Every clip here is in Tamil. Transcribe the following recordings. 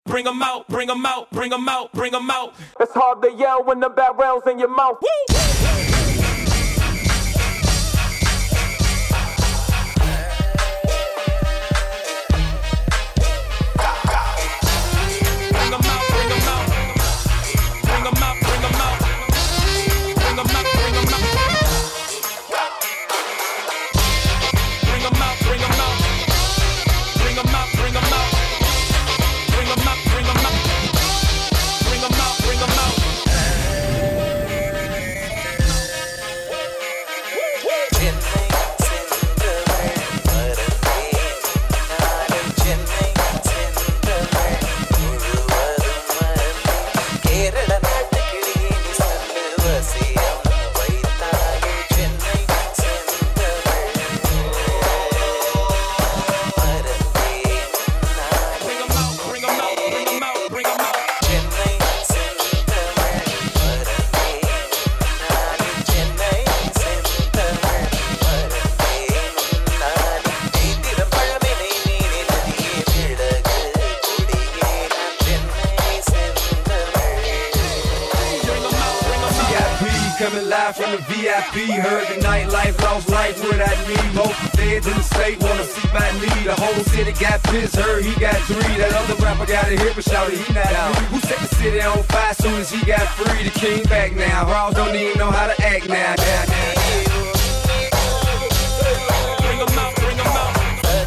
bring 'em out, bring 'em out, bring 'em out, bring 'em out. It's hard to yell when the barrel's in your mouth. Woo! Coming live from the VIP, heard the nightlife, lost life without me. Most feds in the state wanna see my knee. The whole city got pissed, heard he got 3. That other rapper got a hit, but shouted he not out. Who set the city on fire soon as he got free? The king back now, Raws don't even know how to act now. Bring 'em out, bring 'em out.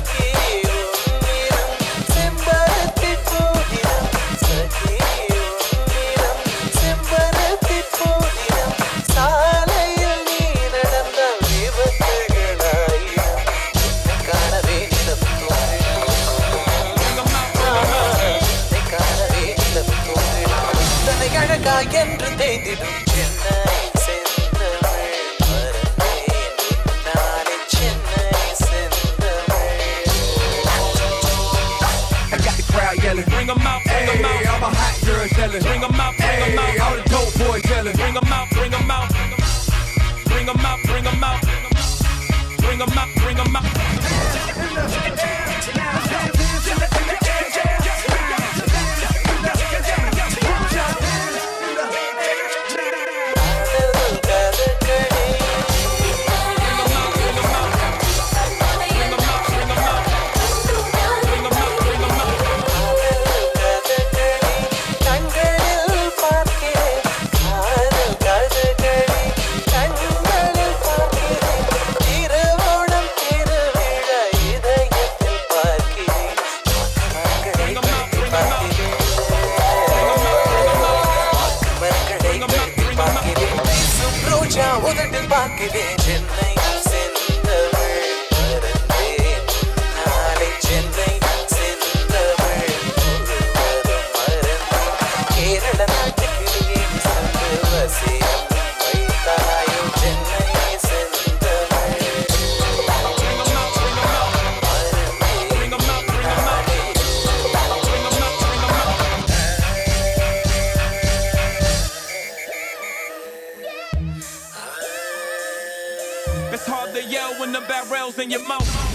என்று தேய்ந்திடும் சென்னை செந்தமிழ் மறந்தேன் நானே சென்னை செந்தமிழ். I got the crowd yelling, bring 'em out, bring 'em out. All my hot girls yelling, bring 'em out, bring 'em out. All the dope boys yelling, bring 'em out, bring 'em out. Bring 'em out, bring 'em out. Bring 'em out, bring 'em out. உதட்டில் பார்க்கிறேன் சென்னை செந்தமிழ் மறந்தேன் நாளை சென்னை செந்தமிழ் முழுவதும் மறந்தேன் கேரள நாட்டுக்கு ஏன் சென்று வசியம் வைத்தாயோ Chennai It's hard to yell when the barrel's in your mouth.